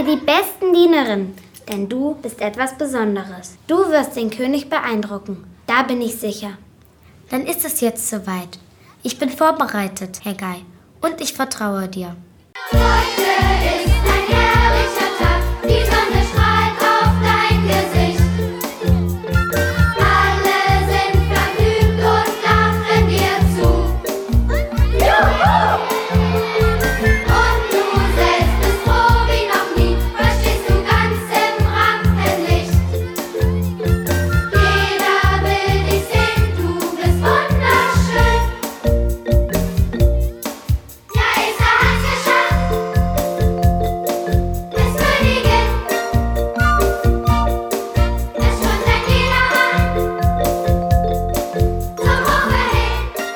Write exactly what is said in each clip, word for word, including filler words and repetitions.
dir die besten Dienerinnen, denn du bist etwas Besonderes. Du wirst den König beeindrucken, da bin ich sicher. Dann ist es jetzt soweit. Ich bin vorbereitet, Hegai, und ich vertraue dir. Heute ist ein herrlicher Tag, die Sonne strahlt auf dein Gesicht. Alle sind vergnügt und lachen dir zu. Juhu! Und du selbst bist froh wie noch nie, weil stehst du ganz im Rampenlicht. Jeder will dich sehen, du bist wunderschön. Ja, Esa hat's geschafft, ist Königin. Es strömt ein jeder an, zum Hofe hin.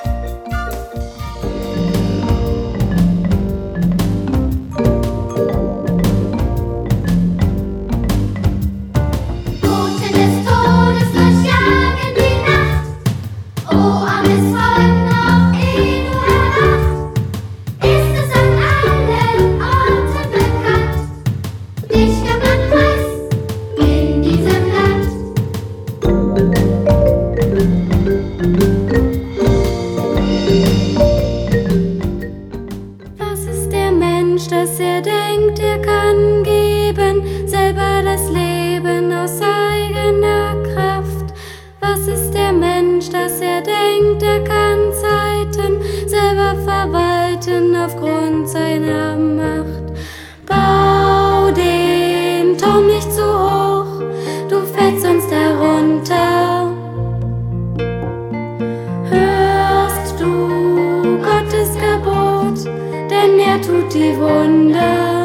Boten des Todes durchjagen die Nacht. Oh, armes Volk, noch ehe du erwacht, ist es an allen Orten bekannt. Dich gab man Preis in diesem Land. Was ist der Mensch, dass er denkt, er kann geben, selber das Leben aus eigener Kraft? Was ist der Mensch, dass er denkt, er kann Zeiten selber verwalten aufgrund seiner Macht? Bau den Turm nicht zu hoch, du fällst sonst herunter. Hörst du Gottes Gebot, denn er tut die Wunder.